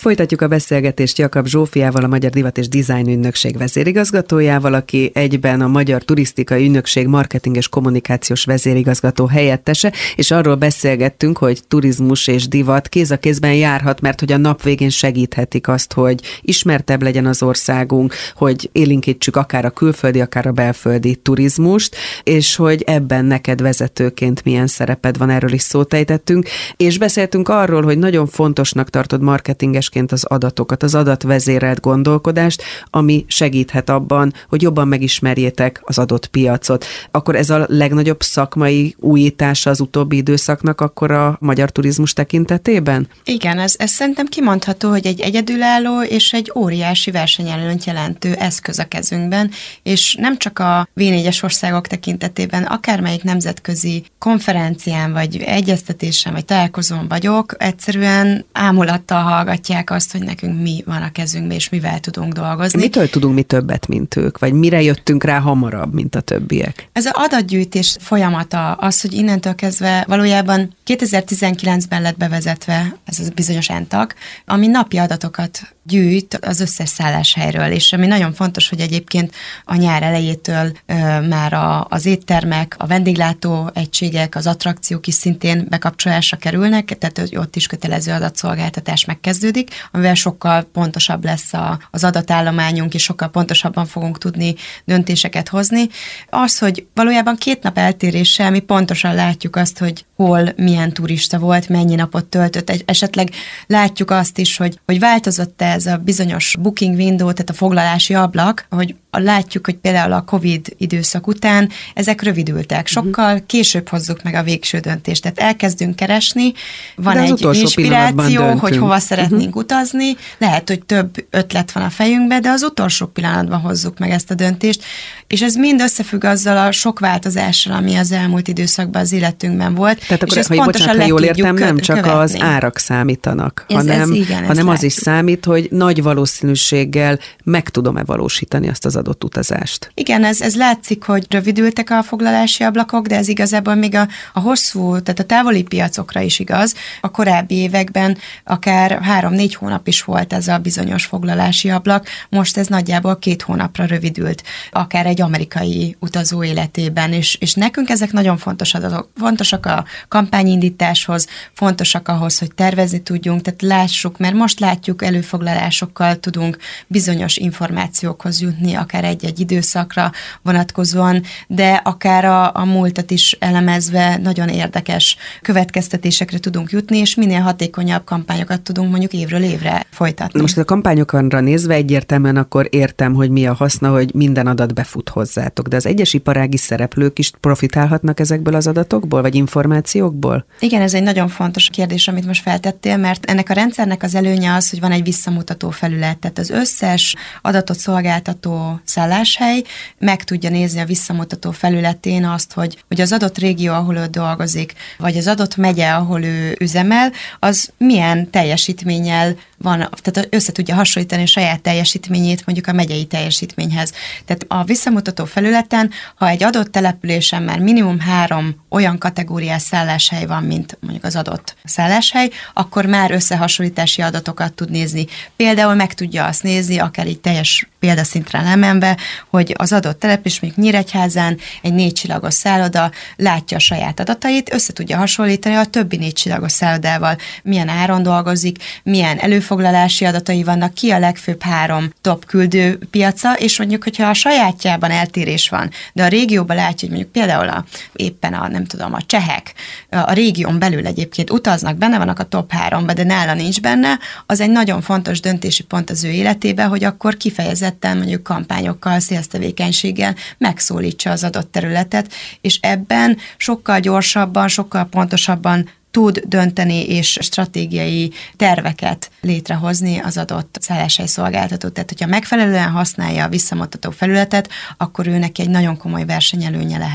Folytatjuk a beszélgetést Jakab Zsófiával, a Magyar Divat és Design Ügynökség vezérigazgatójával, aki egyben a Magyar Turisztikai Ügynökség marketing és kommunikációs vezérigazgató helyettese, és arról beszélgettünk, hogy turizmus és divat kéz a kézben járhat, mert hogy a nap végén segíthetik azt, hogy ismertebb legyen az országunk, hogy élénkítsük akár a külföldi, akár a belföldi turizmust, és hogy ebben neked vezetőként milyen szereped van, erről is szót ejtettünk, és beszéltünk arról, hogy nagyon fontosnak tartod marketingesként az adatokat, az adatvezérelt gondolkodást, ami segíthet abban, hogy jobban megismerjétek az adott piacot. Akkor ez a legnagyobb szakmai újítása az utóbbi időszaknak akkor a magyar turizmus tekintetében? Igen, ez szerintem kimondható, hogy egy egyedülálló és egy óriási versenyelőnyt jelentő eszköz a kezünkben, és nem csak a V4-es országok tekintetében, akármelyik nemzetközi konferencián, vagy egyeztetésen, vagy találkozón vagyok, egyszerűen ámulattal hallgatják azt, hogy nekünk mi van a kezünkben, és mivel tudunk dolgozni. Mitől tudunk mi többet, mint ők? Vagy mire jöttünk rá hamarabb, mint a többiek? Ez az adatgyűjtés folyamata, az, hogy innentől kezdve valójában 2019-ben lett bevezetve ez a bizonyos NTAG, ami napi adatokat gyűjt az összes szálláshelyről, és ami nagyon fontos, hogy egyébként a nyár elejétől már az éttermek, a vendéglátó egységek, az attrakciók is szintén bekapcsolásra kerülnek, tehát ott is kötelező adatszolgáltatás megkezdődik, amivel sokkal pontosabb lesz az adatállományunk, és sokkal pontosabban fogunk tudni döntéseket hozni. Az, hogy valójában 2 nap eltéréssel mi pontosan látjuk azt, hogy hol milyen turista volt, mennyi napot töltött, esetleg látjuk azt is, hogy változott-e ez a bizonyos booking window, tehát a foglalási ablak, hogy látjuk, hogy például a Covid időszak után ezek rövidültek. Sokkal később hozzuk meg a végső döntést. Tehát elkezdünk keresni, van egy inspiráció, hogy hova szeretnénk utazni, lehet, hogy több ötlet van a fejünkben, de az utolsó pillanatban hozzuk meg ezt a döntést, és ez mind összefügg azzal a sok változással, ami az elmúlt időszakban az életünkben volt. Tehát akkor, ha jól értem, nem csak követni. Az árak számítanak, hanem az is számít, hogy nagy valószínűséggel meg tudom-e valósítani azt az adott utazást. Igen, ez látszik, hogy rövidültek a foglalási ablakok, de ez igazából még a hosszú, tehát a távoli piacokra is igaz. A korábbi években akár 3-4 hónap is volt ez a bizonyos foglalási ablak, most ez nagyjából 2 hónapra rövidült, akár egy amerikai utazó életében, és nekünk ezek nagyon fontos adatok. Fontosak a kampányindításhoz, fontosak ahhoz, hogy tervezni tudjunk, tehát lássuk, mert most látjuk, előfoglalásokkal tudunk bizonyos információkhoz jutni, akár egy-egy időszakra vonatkozóan, de akár a múltat is elemezve nagyon érdekes következtetésekre tudunk jutni, és minél hatékonyabb kampányokat tudunk mondjuk évről évre folytatni. Most a kampányokra nézve egyértelműen akkor értem, hogy mi a haszna, hogy minden adat befut hozzátok, de az egyes iparági szereplők is profitálhatnak ezekből az adatokból, vagy információkból? Igen, ez egy nagyon fontos kérdés, amit most feltettél, mert ennek a rendszernek az előnye az, hogy van egy visszamutató felület, tehát az összes adatot szolgáltató szálláshely meg tudja nézni a visszamutató felületén azt, hogy az adott régió, ahol ő dolgozik, vagy az adott megye, ahol ő üzemel, az milyen teljesítménnyel van, tehát össze tudja hasonlítani a saját teljesítményét mondjuk a megyei teljesítményhez. Tehát a visszamutató felületen, ha egy adott településen már minimum 3 olyan kategóriás szálláshely van, mint mondjuk az adott szálláshely, akkor már összehasonlítási adatokat tud nézni. Például meg tudja azt nézni, akár így teljes példaszintre lemenve, hogy az adott település, mondjuk Nyíregyházán egy 4 csillagos szálloda látja a saját adatait, össze tudja hasonlítani a többi 4 csillagos szállodával, milyen áron dolgozik, milyen előfoglalási adatai vannak, ki a legfőbb 3 top küldőpiaca, és mondjuk, hogyha a sajátjában eltérés van, de a régióban látja, hogy mondjuk például éppen a csehek a régión belül egyébként utaznak, benne vannak a top 3-ba, de nála nincs benne, az egy nagyon fontos döntési pont az ő életében, hogy akkor kifejezetten mondjuk kampányokkal, szélsztevékenységgel megszólítsa az adott területet, és ebben sokkal gyorsabban, sokkal pontosabban tud dönteni és stratégiai terveket létrehozni az adott szálláshely szolgáltató. Tehát, hogyha megfelelően használja a visszamutató felületet, akkor ő neki egy nagyon komoly versenyelőnye lehet.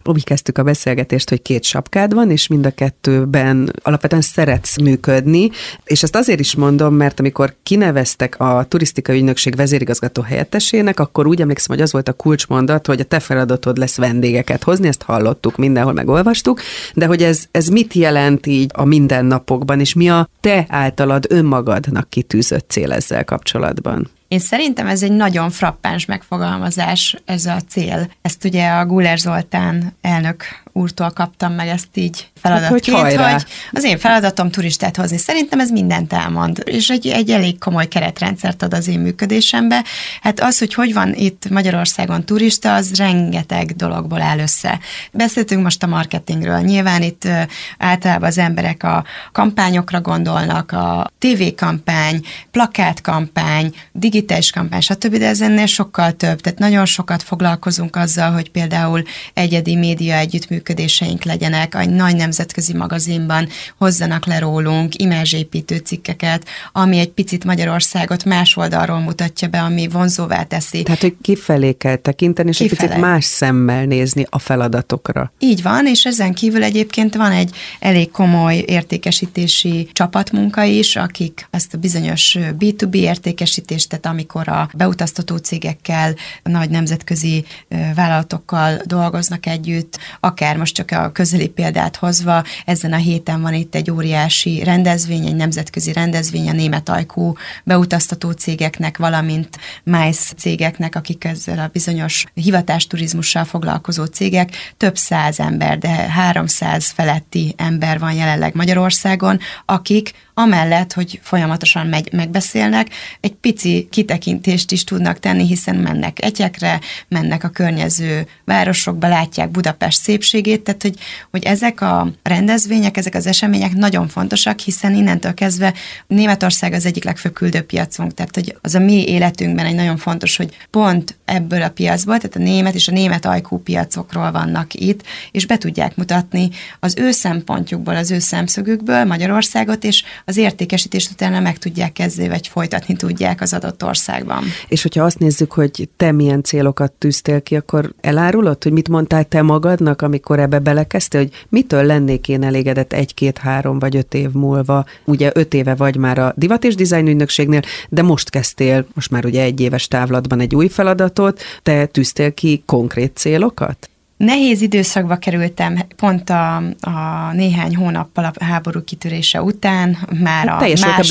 Úgy kezdtük a beszélgetést, hogy 2 sapkád van, és mind a 2-ben alapvetően szeretsz működni, és ezt azért is mondom, mert amikor kineveztek a turisztikai ügynökség vezérigazgató helyettesének, akkor úgy emlékszem, hogy az volt a kulcsmondat, hogy a te feladatod lesz vendégeket hozni, ezt hallottuk, mindenhol megolvastuk, de hogy ez mit jelent így a mindennapokban, és mi a te általad önmagadnak kitűzött cél ezzel kapcsolatban? Én szerintem ez egy nagyon frappáns megfogalmazás, ez a cél. Ezt ugye a Guller Zoltán elnök úrtól kaptam meg ezt így feladatként, hogy az én feladatom turistát hozni. Szerintem ez mindent elmond, és egy elég komoly keretrendszert ad az én működésembe. Hát az, hogy van itt Magyarországon turista, az rengeteg dologból áll össze. Beszéltünk most a marketingről. Nyilván itt általában az emberek a kampányokra gondolnak, a tévékampány, plakátkampány, digitális kampány, stb., de ez ennél sokkal több. Tehát nagyon sokat foglalkozunk azzal, hogy például egyedi média együttműködéseink legyenek, a nagy nemzetközi magazinban hozzanak le rólunk imázsépítő cikkeket, ami egy picit Magyarországot más oldalról mutatja be, ami vonzóvá teszi. Tehát, hogy kifelé kell tekinteni, és egy picit más szemmel nézni a feladatokra. Így van, és ezen kívül egyébként van egy elég komoly értékesítési csapatmunka is, akik ezt a bizonyos B2B értékesítést, tehát amikor a beutaztató cégekkel, nagy nemzetközi vállalatokkal dolgoznak együtt, akár most csak a közeli példát hozva, ezen a héten van itt egy óriási rendezvény, egy nemzetközi rendezvény a német ajkú beutaztató cégeknek, valamint MICE cégeknek, akik ezzel a bizonyos hivatásturizmussal foglalkozó cégek, több 100 ember, de 300 feletti ember van jelenleg Magyarországon, akik amellett, hogy folyamatosan megbeszélnek, egy pici kitekintést is tudnak tenni, hiszen mennek Etyekre, mennek a környező városokba, látják Budapest szépségét, tehát hogy ezek a rendezvények, ezek az események nagyon fontosak, hiszen innentől kezdve Németország az egyik legfőbb küldőpiacunk, tehát hogy az a mi életünkben egy nagyon fontos, hogy pont ebből a piacból, tehát a német és a német ajkú piacokról vannak itt, és be tudják mutatni az ő szempontjukból, az ő szemszögükből Magyarországot, és az értékesítést utána meg tudják kezdeni, vagy folytatni tudják az adott országban. És hogyha azt nézzük, hogy te milyen célokat tűztél ki, akkor elárulod, hogy mit mondtál te magadnak, amikor ebbe belekezdtél, hogy mitől lennék én elégedett 1, 2, 3 vagy 5 év múlva? Ugye 5 éve vagy már a Divat és Design ügynökségnél, de most kezdtél, most már ugye 1 éves távlatban egy új feladatot, te tűztél ki konkrét célokat? Nehéz időszakba kerültem pont a néhány hónappal a háború kitörése után, már a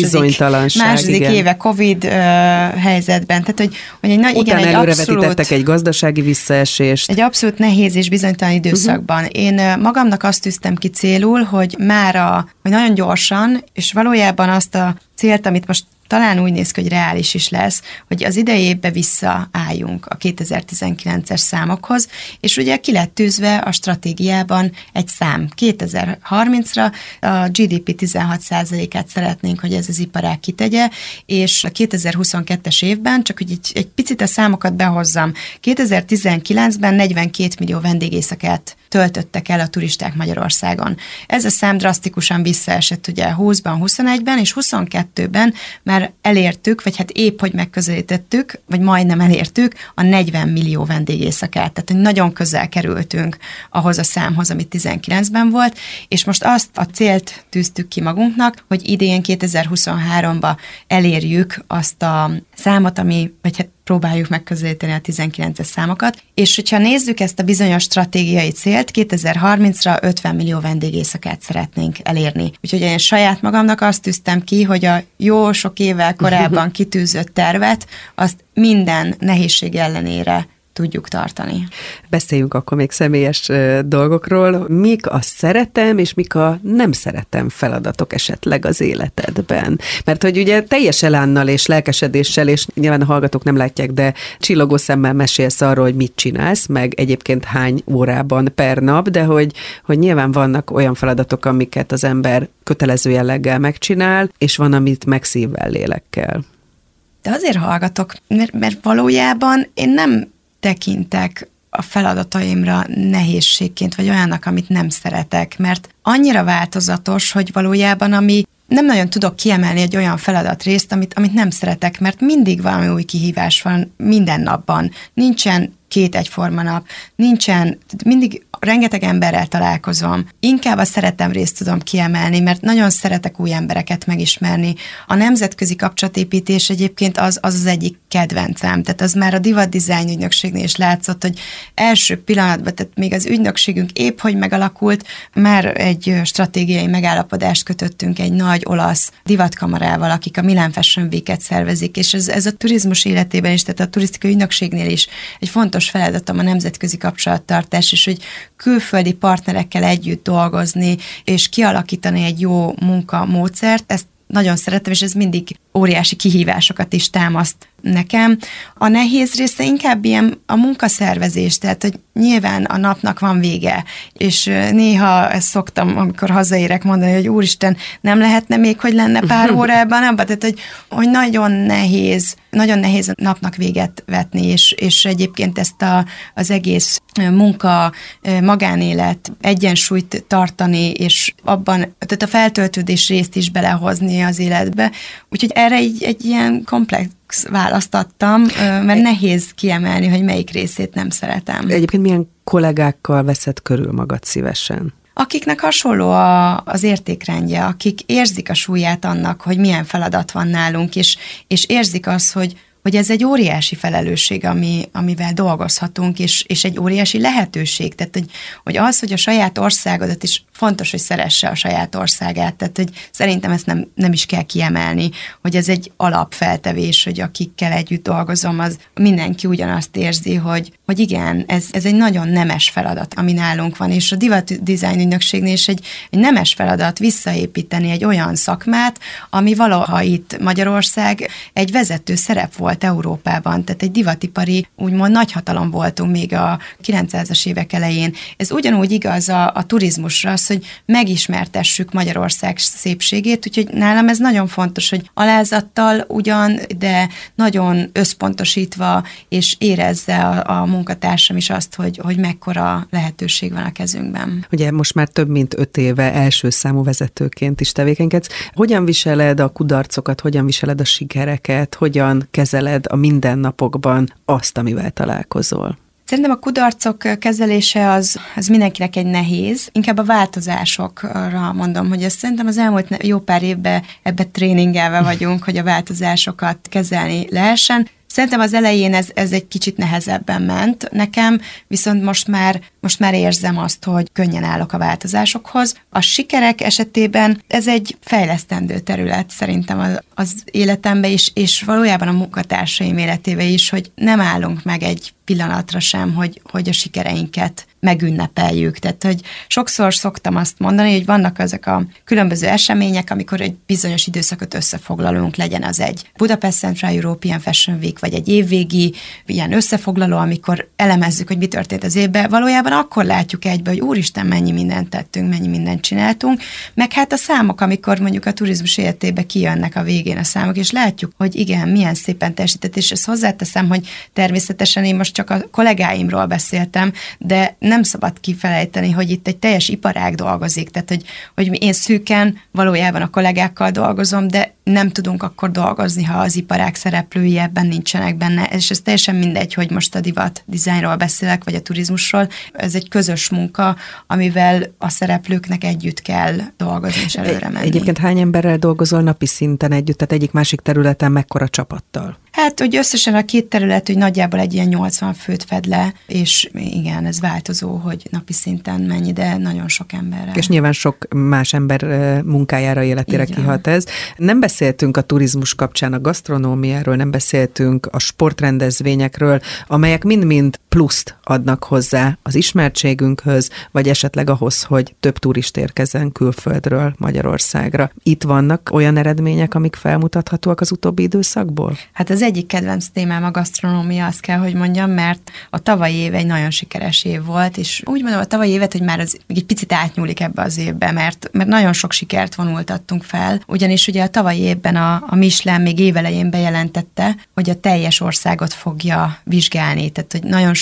második éve Covid helyzetben. Tehát, hogy egy nagy, utána előrevetítettek egy gazdasági visszaesést. Egy abszolút nehéz és bizonytalan időszakban. Én magamnak azt tűztem ki célul, hogy hogy nagyon gyorsan, és valójában azt a célt, amit most talán úgy néz ki, hogy reális is lesz, hogy az idei évben visszaálljunk a 2019-es számokhoz, és ugye ki lett tűzve a stratégiában egy szám. 2030-ra a GDP 16%-át szeretnénk, hogy ez az iparág kitegye, és a 2022-es évben, csak hogy egy picit a számokat behozzam, 2019-ben 42 millió vendégészakát töltöttek el a turisták Magyarországon. Ez a szám drasztikusan visszaesett ugye 20-ban, 21-ben, és 22-ben már elértük, vagy hát épp, hogy megközelítettük, vagy majdnem elértük a 40 millió vendégészakát. Tehát, hogy nagyon közel kerültünk ahhoz a számhoz, amit 19-ben volt, és most azt a célt tűztük ki magunknak, hogy idén 2023-ba elérjük azt a számot, vagy hát próbáljuk megközelíteni a 19-es számokat, és hogyha nézzük ezt a bizonyos stratégiai célt, 2030-ra 50 millió vendégészakát szeretnénk elérni. Úgyhogy én saját magamnak azt tűztem ki, hogy a jó sok évvel korábban kitűzött tervet, azt minden nehézség ellenére tudjuk tartani. Beszéljünk akkor még személyes dolgokról. Mik a szeretem és mik a nem szeretem feladatok esetleg az életedben? Mert hogy ugye teljes elánnal és lelkesedéssel, és nyilván a hallgatók nem látják, de csillogó szemmel mesélsz arról, hogy mit csinálsz, meg egyébként hány órában per nap, de hogy nyilván vannak olyan feladatok, amiket az ember kötelező jelleggel megcsinál, és van, amit meg szívvel, lélekkel. De azért hallgatok, mert valójában én nem tekintek a feladataimra nehézségként, vagy olyannak, amit nem szeretek, mert annyira változatos, hogy valójában ami nem nagyon tudok kiemelni egy olyan feladatrészt, amit nem szeretek, mert mindig valami új kihívás van minden napban. Nincsen 2 egyforma nap, nincsen, mindig rengeteg emberrel találkozom. Inkább a szeretem részt tudom kiemelni, mert nagyon szeretek új embereket megismerni. A nemzetközi kapcsolatépítés egyébként az egyik kedvencem. Tehát az már a Divat Design ügynökségnél is látszott, hogy első pillanatban, tehát még az ügynökségünk épp hogy megalakult, már egy stratégiai megállapodást kötöttünk egy nagy olasz divatkamarával, akik a Milan Fashion Week-et szervezik, és ez a turizmus életében is, tehát a turisztikai ügynökségnél is egy fontos feladatom a nemzetközi kapcsolattartás, és hogy külföldi partnerekkel együtt dolgozni, és kialakítani egy jó munkamódszert, ezt nagyon szeretem, és ez mindig óriási kihívásokat is támaszt nekem. A nehéz része inkább ilyen a munkaszervezés, tehát hogy nyilván a napnak van vége, és néha ezt szoktam, amikor hazaérek mondani, hogy úristen, nem lehetne még, hogy lenne pár órában abban, tehát hogy nagyon nehéz a napnak véget vetni, és egyébként ezt az egész munka, magánélet egyensúlyt tartani, és abban, tehát a feltöltődés részt is belehozni az életbe. Úgyhogy erre egy ilyen komplex választ adtam, mert nehéz kiemelni, hogy melyik részét nem szeretem. Egyébként milyen kollégákkal veszed körül magad szívesen? Akiknek hasonló az értékrendje, akik érzik a súlyát annak, hogy milyen feladat van nálunk, és érzik azt, hogy ez egy óriási felelősség, amivel dolgozhatunk, és egy óriási lehetőség. Tehát, hogy az, hogy a saját országodat is fontos, hogy szeresse a saját országát. Tehát, hogy szerintem ezt nem is kell kiemelni, hogy ez egy alapfeltevés, hogy akikkel együtt dolgozom, az mindenki ugyanazt érzi, hogy igen, ez egy nagyon nemes feladat, ami nálunk van, és a Divat Design ügynökségnél is egy nemes feladat visszaépíteni egy olyan szakmát, ami valaha itt Magyarország egy vezető szerep volt Európában, tehát egy divatipari, úgymond nagyhatalom voltunk még a 900-as évek elején. Ez ugyanúgy igaz a turizmusra, az, hogy megismertessük Magyarország szépségét, úgyhogy nálam ez nagyon fontos, hogy alázattal ugyan, de nagyon összpontosítva, és érezze a munkatársam is azt, hogy mekkora lehetőség van a kezünkben. Ugye most már több mint 5 éve első számú vezetőként is tevékenykedsz. Hogyan viseled a kudarcokat, hogyan viseled a sikereket, hogyan kezeled a mindennapokban azt, amivel találkozol? Szerintem a kudarcok kezelése az mindenkinek egy nehéz. Inkább a változásokra mondom, hogy ezt szerintem az elmúlt jó pár évben ebbe tréningelve vagyunk, hogy a változásokat kezelni lehessen. Szerintem az elején ez egy kicsit nehezebben ment nekem, viszont most már érzem azt, hogy könnyen állok a változásokhoz. A sikerek esetében ez egy fejlesztendő terület szerintem az életemben is, és valójában a munkatársaim életébe is, hogy nem állunk meg egy pillanatra sem, hogy a sikereinket megünnepeljük. Tehát, hogy sokszor szoktam azt mondani, hogy vannak ezek a különböző események, amikor egy bizonyos időszakot összefoglalunk, legyen az egy Budapest Central European Fashion Week, vagy egy évvégi ilyen összefoglaló, amikor elemezzük, hogy mi történt az évben. Valójában akkor látjuk egybe, hogy úristen, mennyi mindent tettünk, mennyi mindent csináltunk, meg hát a számok, amikor mondjuk a turizmus életébe kijönnek a végén a számok, és látjuk, hogy igen, milyen szépen teljesített, és ezt hozzáteszem, hogy természetesen én most csak a kollégáimról beszéltem, de nem szabad kifelejteni, hogy itt egy teljes iparág dolgozik, tehát hogy én szűken valójában a kollégákkal dolgozom, de nem tudunk akkor dolgozni, ha az iparág szereplői ebben nincsenek benne, és ez teljesen mindegy, hogy most a divat dizájnról beszélek, vagy a turizmusról. Ez egy közös munka, amivel a szereplőknek együtt kell dolgozni és előre menni. Egyébként hány emberrel dolgozol napi szinten együtt, tehát egyik-másik területen mekkora csapattal? Hát, hogy összesen a 2 terület, hogy nagyjából egy ilyen 80 főt fed le, és igen, ez változó, hogy napi szinten mennyi, de nagyon sok emberrel. És nyilván sok más ember munkájára, életére kihat ez. Nem beszéltünk a turizmus kapcsán a gasztronómiáról, nem beszéltünk a sportrendezvényekről, amelyek mind-mind pluszt adnak hozzá az ismertségünkhöz, vagy esetleg ahhoz, hogy több turist érkezzen külföldről Magyarországra. Itt vannak olyan eredmények, amik felmutathatóak az utóbbi időszakból? Hát az egyik kedvenc témám a gasztronómia, azt kell, hogy mondjam, mert a tavalyi év egy nagyon sikeres év volt, és úgy mondom a tavalyi évet, hogy már az egy picit átnyúlik ebbe az évbe, mert nagyon sok sikert vonultattunk fel, ugyanis ugye a tavalyi évben a Michelin még évelején bejelentette, hogy a teljes országot fogja vizsgálni, tehát hogy nagyon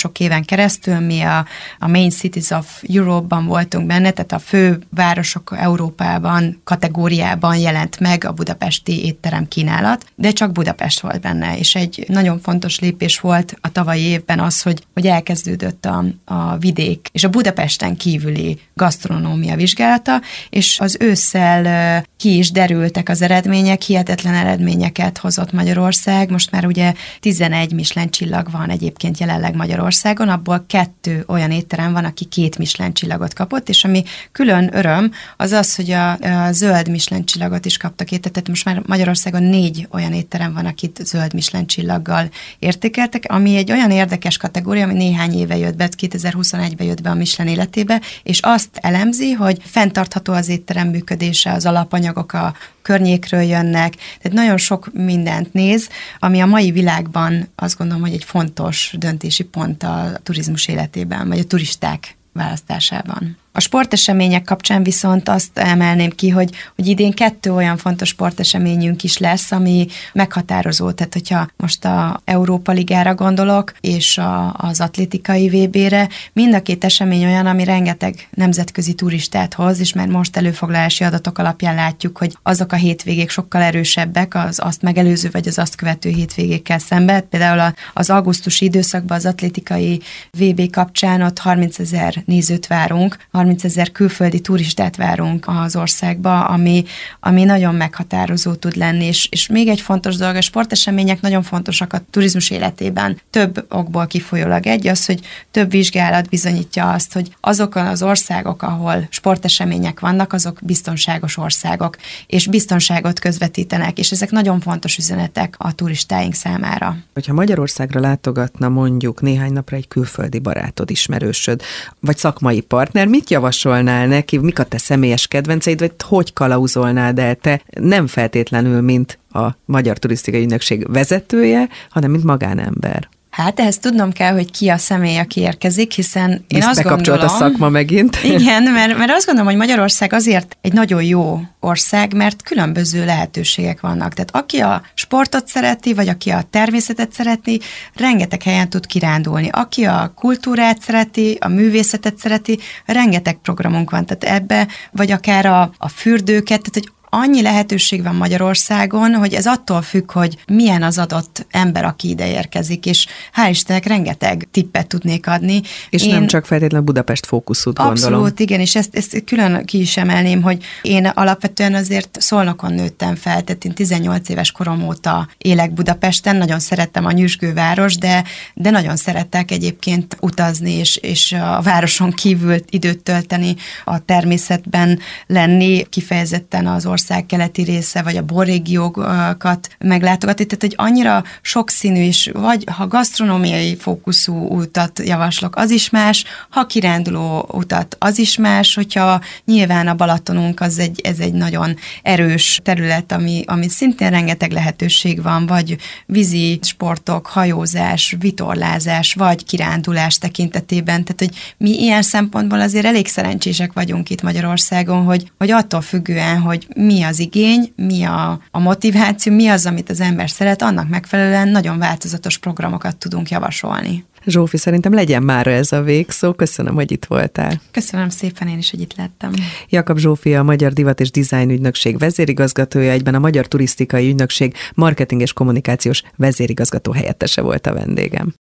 nagyon sok éven keresztül mi a Main Cities of Europe-ban voltunk benne, tehát a fő városok Európában kategóriában jelent meg a budapesti étterem kínálat, de csak Budapest volt benne, és egy nagyon fontos lépés volt a tavalyi évben az, hogy elkezdődött a vidék és a Budapesten kívüli gasztronómia vizsgálata, és az ősszel ki is derültek az eredmények, hihetetlen eredményeket hozott Magyarország. Most már ugye 11 Michelin csillag van egyébként jelenleg Magyarországon, abból 2 olyan étterem van, aki 2 Michelin csillagot kapott, és ami külön öröm, az az, hogy a zöld Michelin csillagot is kaptak tehát most már Magyarországon 4 olyan étterem van, akit zöld Michelin csillaggal értékeltek, ami egy olyan érdekes kategória, ami néhány éve jött be, 2021-ben jött be a Michelin életébe, és azt elemzi, hogy fenntartható az étterem működése, az alapanyagok a környékről jönnek, tehát nagyon sok mindent néz, ami a mai világban azt gondolom, hogy egy fontos döntési pont a turizmus életében, vagy a turisták választásában. A sportesemények kapcsán viszont azt emelném ki, hogy idén 2 olyan fontos sporteseményünk is lesz, ami meghatározó. Tehát, hogyha most a Európa Ligára gondolok, és az atlétikai VB-re, mind a 2 esemény olyan, ami rengeteg nemzetközi turistát hoz, és már most előfoglalási adatok alapján látjuk, hogy azok a hétvégék sokkal erősebbek az azt megelőző, vagy az azt követő hétvégékkel szemben. Például az augusztusi időszakban az atlétikai VB kapcsán ott 30 000 nézőt várunk, 30 000 külföldi turistát várunk az országba, ami nagyon meghatározó tud lenni, és még egy fontos dolog, a sportesemények nagyon fontosak a turizmus életében. Több okból kifolyólag egy az, hogy több vizsgálat bizonyítja azt, hogy azok az országok, ahol sportesemények vannak, azok biztonságos országok, és biztonságot közvetítenek, és ezek nagyon fontos üzenetek a turistáink számára. Hogyha Magyarországra látogatna mondjuk néhány napra egy külföldi barátod, ismerősöd, vagy szakmai partner, mit javasolnál neki, mik a te személyes kedvenceid, vagy hogy kalauzolnád el te, nem feltétlenül, mint a Magyar Turisztikai Ügynökség vezetője, hanem mint magánember? Hát ehhez tudnom kell, hogy ki a személy, aki érkezik, hiszen én azt bekapcsolt gondolom... a szakma megint. Igen, mert azt gondolom, hogy Magyarország azért egy nagyon jó ország, mert különböző lehetőségek vannak. Tehát aki a sportot szereti, vagy aki a természetet szereti, rengeteg helyen tud kirándulni. Aki a kultúrát szereti, a művészetet szereti, rengeteg programunk van. Tehát ebbe, vagy akár a fürdőket, tehát hogy annyi lehetőség van Magyarországon, hogy ez attól függ, hogy milyen az adott ember, aki ide érkezik, és hál' Istennek rengeteg tippet tudnék adni. És nem csak feltétlenül Budapest fókuszút gondolom. Abszolút, igen, és ezt külön ki is emelném, hogy én alapvetően azért Szolnokon nőttem fel, tehát én 18 éves korom óta élek Budapesten, nagyon szerettem a nyüzsgőváros, de nagyon szeretek egyébként utazni, és a városon kívül időt tölteni, a természetben lenni, kifejezetten az ország keleti része, vagy a borrégiókat meglátogatni, tehát hogy annyira sokszínű, és vagy ha gasztronómiai fókuszú utat javaslok, az is más, ha kiránduló utat, az is más, hogyha nyilván a Balatonunk ez egy nagyon erős terület, ami szintén rengeteg lehetőség van, vagy vízi sportok, hajózás, vitorlázás, vagy kirándulás tekintetében, tehát hogy mi ilyen szempontból azért elég szerencsések vagyunk itt Magyarországon, hogy attól függően, hogy mi az igény, mi a motiváció, mi az, amit az ember szeret, annak megfelelően nagyon változatos programokat tudunk javasolni. Zsófi, szerintem legyen mára ez a végszó. Köszönöm, hogy itt voltál. Köszönöm szépen én is, hogy itt lettem. Jakab Zsófi a Magyar Divat és Design Ügynökség vezérigazgatója, egyben a Magyar Turisztikai Ügynökség marketing és kommunikációs vezérigazgató helyettese volt a vendégem.